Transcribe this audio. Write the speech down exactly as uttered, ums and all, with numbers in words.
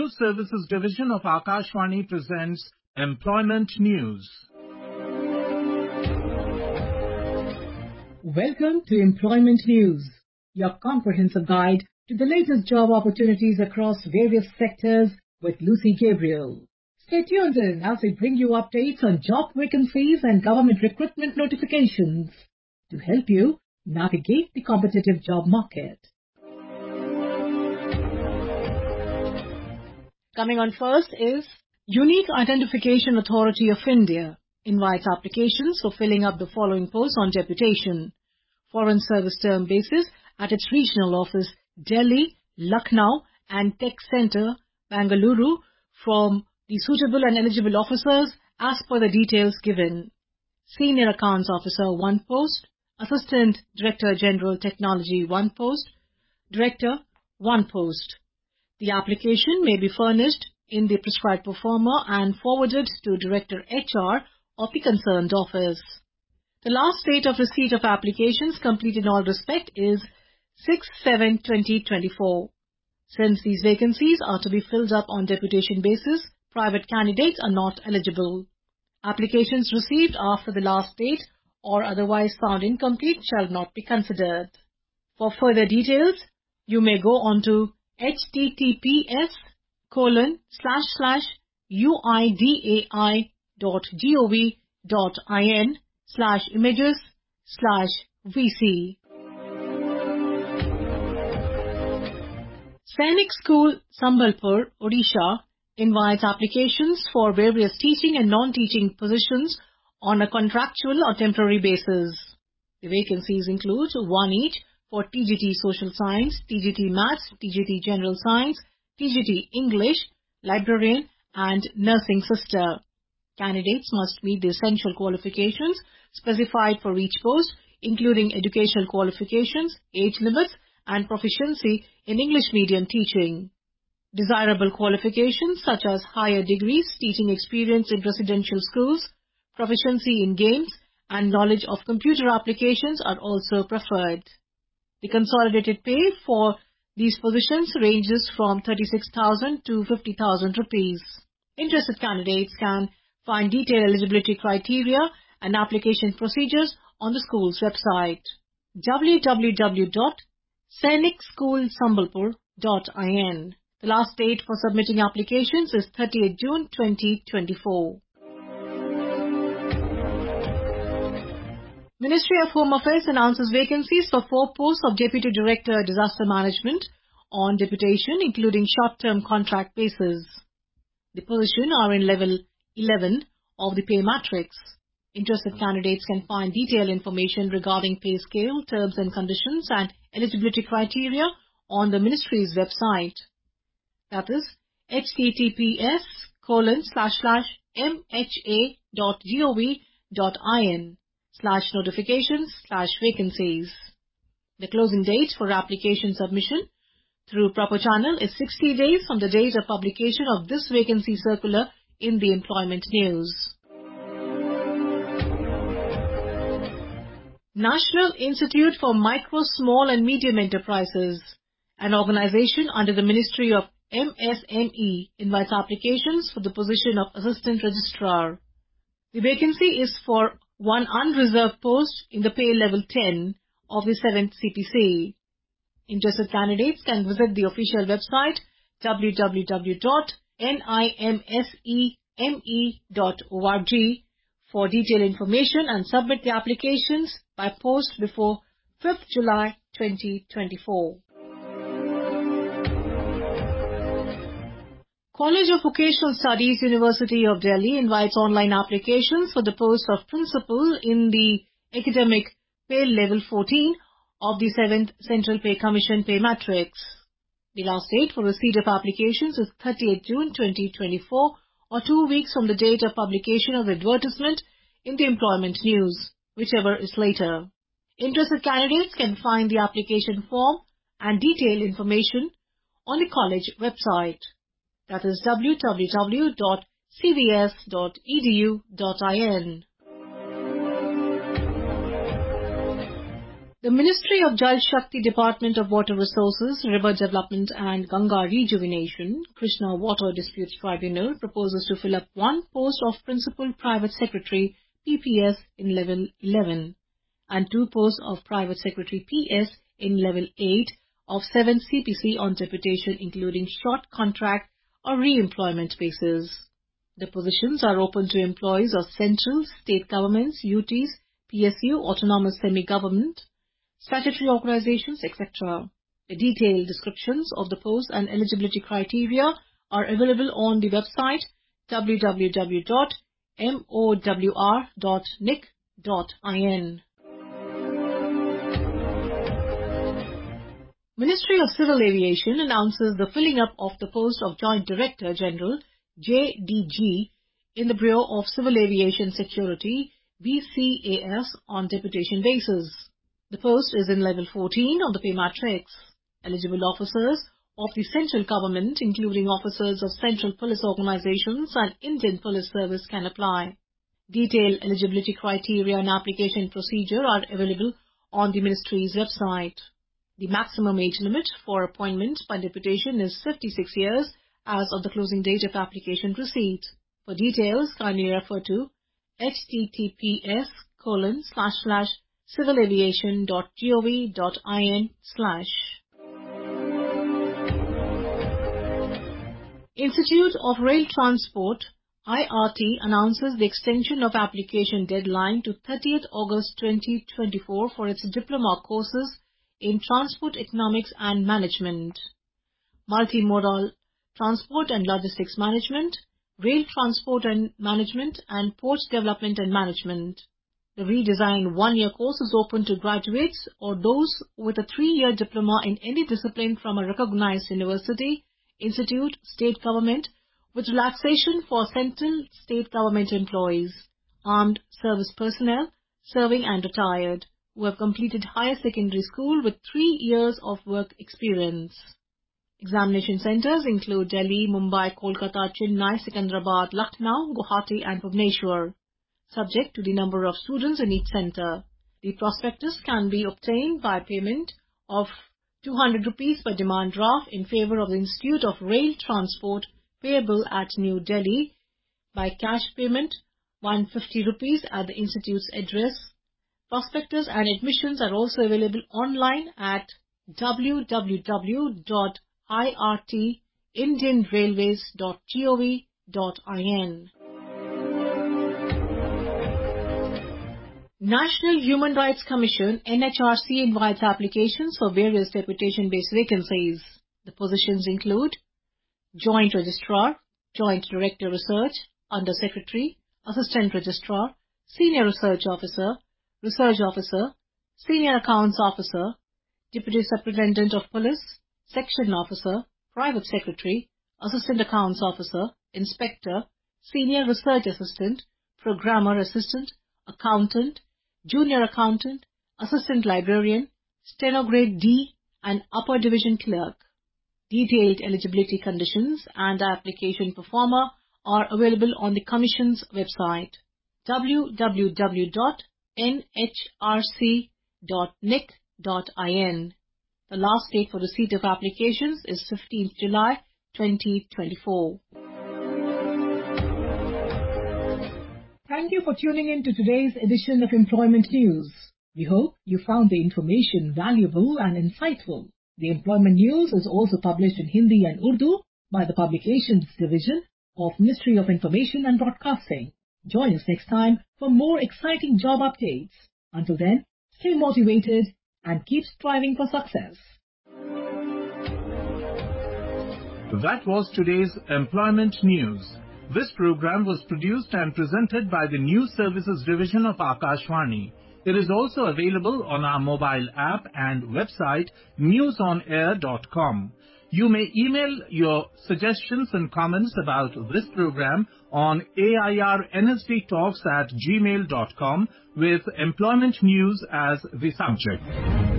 News Services Division of Akashvani presents Employment News. Welcome to Employment News, your comprehensive guide to the latest job opportunities across various sectors with Lucy Gabriel. Stay tuned in as we bring you updates on job vacancies and government recruitment notifications to help you navigate the competitive job market. Coming on first is Unique Identification Authority of India invites applications for filling up the following posts on deputation. Foreign service term basis at its regional office Delhi, Lucknow and Tech Centre, Bangalore from the suitable and eligible officers as per the details given. Senior Accounts Officer one post, Assistant Director General Technology one post, Director one post. The application may be furnished in the prescribed proforma and forwarded to Director H R of the concerned office. The last date of receipt of applications complete in all respect is six seven twenty twenty-four. Since these vacancies are to be filled up on deputation basis, private candidates are not eligible. Applications received after the last date or otherwise found incomplete shall not be considered. For further details, you may go on to https colon slash slash uidai dot gov dot in slash images slash vc. Sainik School, Sambalpur, Odisha invites applications for various teaching and non-teaching positions on a contractual or temporary basis. The vacancies include one each for T G T Social Science, T G T Maths, T G T General Science, T G T English, Librarian and Nursing Sister. Candidates must meet the essential qualifications specified for each post, including educational qualifications, age limits and proficiency in English medium teaching. Desirable qualifications such as higher degrees, teaching experience in residential schools, proficiency in games and knowledge of computer applications are also preferred. The consolidated pay for these positions ranges from thirty-six thousand to fifty thousand rupees. Interested candidates can find detailed eligibility criteria and application procedures on the school's website w w w dot sainik school sambalpur dot in. The last date for submitting applications is thirtieth June twenty twenty-four. Ministry of Home Affairs announces vacancies for four posts of Deputy Director Disaster Management on deputation, including short-term contract basis. The positions are in level eleven of the pay matrix. Interested candidates can find detailed information regarding pay scale, terms and conditions and eligibility criteria on the Ministry's website. That is https colon slash slash mha dot gov dot in slash notifications slash vacancies. The closing date for application submission through proper channel is sixty days from the date of publication of this vacancy circular in the Employment News. National Institute for Micro, Small and Medium Enterprises, an organization under the Ministry of M S M E, invites applications for the position of Assistant Registrar. The vacancy is for one unreserved post in the pay level ten of the seventh C P C. Interested candidates can visit the official website w w w dot nimseme dot org for detailed information and submit the applications by post before fifth July twenty twenty-four. College of Vocational Studies, University of Delhi invites online applications for the post of Principal in the academic pay level fourteen of the seventh Central Pay Commission pay matrix. The last date for receipt of applications is thirtieth June twenty twenty-four or two weeks from the date of publication of the advertisement in the Employment News, whichever is later. Interested candidates can find the application form and detailed information on the college website. That is w w w dot c v s dot e d u dot in. The Ministry of Jal Shakti Department of Water Resources, River Development and Ganga Rejuvenation, Krishna Water Disputes Tribunal proposes to fill up one post of Principal Private Secretary P P S in Level eleven and two posts of Private Secretary P S in Level eight of seven C P C on deputation, including short contract or re-employment basis. The positions are open to employees of central, state governments, U Ts, P S U, autonomous semi-government, statutory organizations, et cetera. The detailed descriptions of the posts and eligibility criteria are available on the website w w w dot m o w r dot n i c dot in. Ministry of Civil Aviation announces the filling up of the post of Joint Director General J D G in the Bureau of Civil Aviation Security B C A S on deputation basis. The post is in level fourteen of the pay matrix. Eligible officers of the central government, including officers of central police organizations and Indian Police Service, can apply. Detailed eligibility criteria and application procedure are available on the ministry's website. The maximum age limit for appointment by deputation is fifty-six years as of the closing date of application receipt. For details, kindly refer to https colon slash slash civilaviation.gov.in slash. Institute of Rail Transport I R T announces the extension of application deadline to thirtieth August twenty twenty-four for its diploma courses in Transport Economics and Management, Multimodal Transport and Logistics Management, Rail Transport and Management, and Port Development and Management. The redesigned one-year course is open to graduates or those with a three-year diploma in any discipline from a recognized university, institute, state government, with relaxation for central state government employees, armed service personnel, serving and retired, who have completed higher secondary school with three years of work experience. Examination centers include Delhi, Mumbai, Kolkata, Chennai, Secunderabad, Lucknow, Guwahati and Bhubaneswar, subject to the number of students in each center. The prospectus can be obtained by payment of two hundred rupees per demand draft in favor of the Institute of Rail Transport, payable at New Delhi, by cash payment one hundred fifty rupees at the Institute's address. Prospectus and admissions are also available online at w w w dot i r t indian railways dot gov dot in. National Human Rights Commission N H R C invites applications for various deputation-based vacancies. The positions include Joint Registrar, Joint Director Research, Under Secretary, Assistant Registrar, Senior Research Officer, Research Officer, Senior Accounts Officer, Deputy Superintendent of Police, Section Officer, Private Secretary, Assistant Accounts Officer, Inspector, Senior Research Assistant, Programmer Assistant, Accountant, Junior Accountant, Assistant Librarian, Stenograde D and Upper Division Clerk. Detailed eligibility conditions and application performer are available on the Commission's website w w w dot n h r c dot n i c dot in. The last date for receipt of applications is fifteenth July twenty twenty-four. Thank you for tuning in to today's edition of Employment News. We hope you found the information valuable and insightful. The Employment News is also published in Hindi and Urdu by the Publications Division of Ministry of Information and Broadcasting. Join us next time for more exciting job updates. Until then, stay motivated and keep striving for success. That was today's Employment News. This program was produced and presented by the News Services Division of Akashvani. It is also available on our mobile app and website news on air dot com. You may email your suggestions and comments about this program on airnsdtalks at gmail dot com with Employment News as the subject.